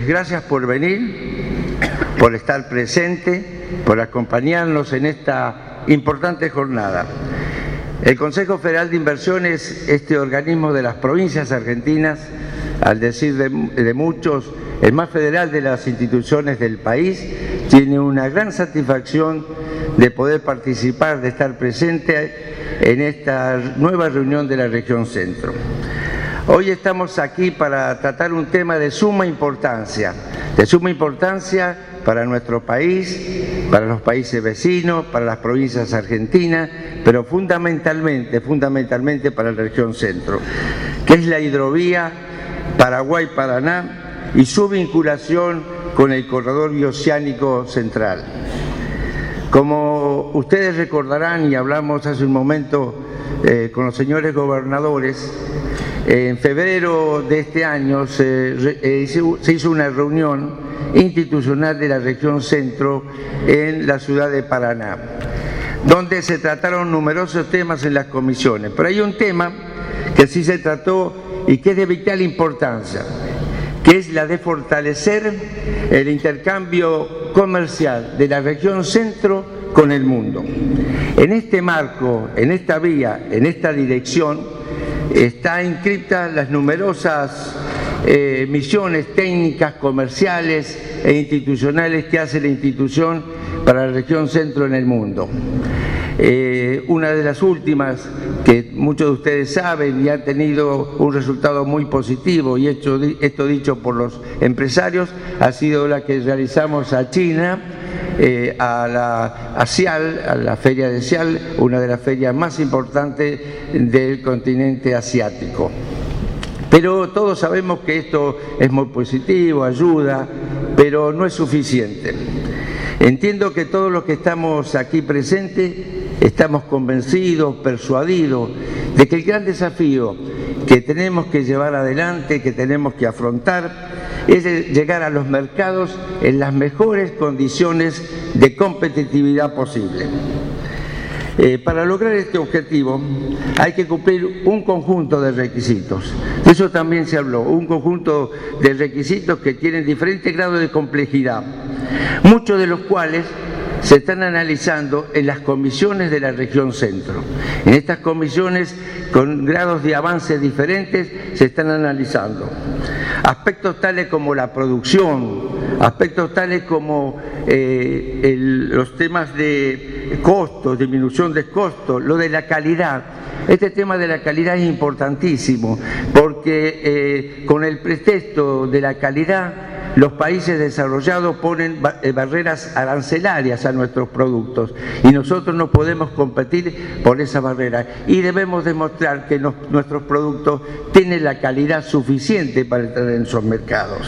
gracias por venir, por estar presente, por acompañarnos en esta importante jornada. El Consejo Federal de Inversiones, este organismo de las provincias argentinas, al decir de muchos, el más federal de las instituciones del país, tiene una gran satisfacción de poder participar, de estar presente en esta nueva reunión de la región centro. Hoy estamos aquí para tratar un tema de suma importancia para nuestro país, para los países vecinos, para las provincias argentinas, pero fundamentalmente para la región centro, que es la hidrovía Paraguay-Paraná y su vinculación con el corredor bioceánico central. Como ustedes recordarán, y hablamos hace un momento con los señores gobernadores, en febrero de este año se hizo una reunión institucional de la región centro en la ciudad de Paraná, donde se trataron numerosos temas en las comisiones. Pero hay un tema que sí se trató y que es de vital importancia, que es la de fortalecer el intercambio comercial de la región centro con el mundo. En este marco, en esta vía, en esta dirección, está inscritas las numerosas misiones técnicas, comerciales e institucionales que hace la institución para la región centro en el mundo. Una de las últimas, que muchos de ustedes saben y ha tenido un resultado muy positivo, y esto dicho por los empresarios, ha sido la que realizamos a China, a Xi'an, a la feria de Xi'an, una de las ferias más importantes del continente asiático. Pero todos sabemos que esto es muy positivo, ayuda, pero no es suficiente. Entiendo que todos los que estamos aquí presentes estamos convencidos, persuadidos de que el gran desafío que tenemos que llevar adelante, que tenemos que afrontar, es llegar a los mercados en las mejores condiciones de competitividad posible. Para lograr este objetivo hay que cumplir un conjunto de requisitos. De eso también se habló, un conjunto de requisitos que tienen diferentes grados de complejidad, muchos de los cuales se están analizando en las comisiones de la región centro. En estas comisiones, con grados de avance diferentes, se están analizando aspectos tales como la producción, aspectos tales como los temas de costos, disminución de costos, lo de la calidad. Este tema de la calidad es importantísimo porque con el pretexto de la calidad, los países desarrollados ponen barreras arancelarias a nuestros productos y nosotros no podemos competir por esa barrera y debemos demostrar que nuestros productos tienen la calidad suficiente para entrar en esos mercados.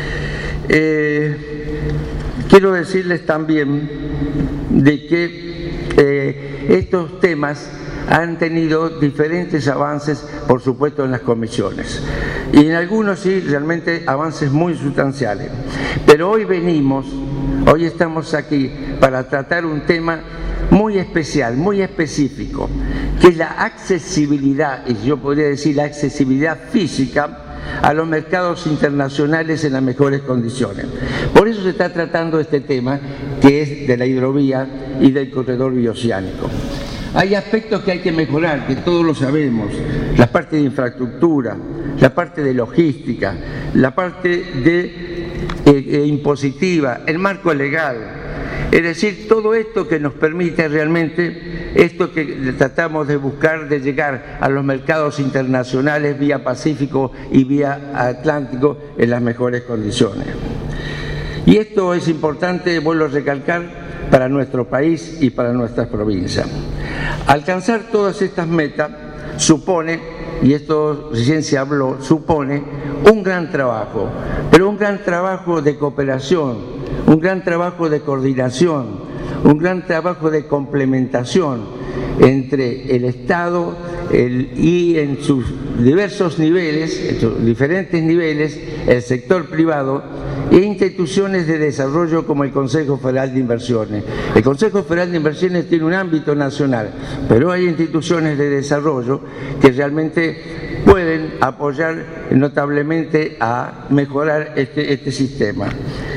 Quiero decirles también de que estos temas han tenido diferentes avances, por supuesto, en las comisiones. Y en algunos sí, realmente avances muy sustanciales. Pero hoy estamos aquí para tratar un tema muy especial, muy específico, que es la accesibilidad, y yo podría decir la accesibilidad física, a los mercados internacionales en las mejores condiciones. Por eso se está tratando este tema, que es de la hidrovía y del corredor bioceánico. Hay aspectos que hay que mejorar, que todos lo sabemos, la parte de infraestructura, la parte de logística, la parte de impositiva, el marco legal, es decir, todo esto que nos permite realmente, esto que tratamos de buscar, de llegar a los mercados internacionales vía Pacífico y vía Atlántico en las mejores condiciones. Y esto es importante, vuelvo a recalcar, para nuestro país y para nuestras provincias. Alcanzar todas estas metas supone, y esto recién se habló, supone un gran trabajo, pero un gran trabajo de cooperación, un gran trabajo de coordinación, un gran trabajo de complementación entre el Estado y en sus diversos niveles, en sus diferentes niveles, el sector privado e instituciones de desarrollo como el Consejo Federal de Inversiones. El Consejo Federal de Inversiones tiene un ámbito nacional, pero hay instituciones de desarrollo que realmente pueden apoyar notablemente a mejorar este sistema.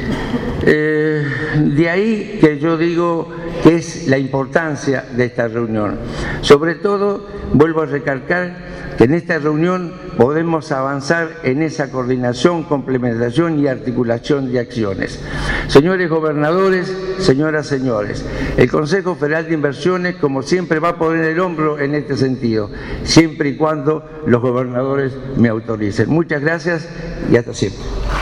De ahí que yo digo que es la importancia de esta reunión. Sobre todo, vuelvo a recalcar que en esta reunión podemos avanzar en esa coordinación, complementación y articulación de acciones. Señores gobernadores, señoras, señores, el Consejo Federal de Inversiones, como siempre, va a poner el hombro en este sentido, siempre y cuando los gobernadores me autoricen. Muchas gracias y hasta siempre.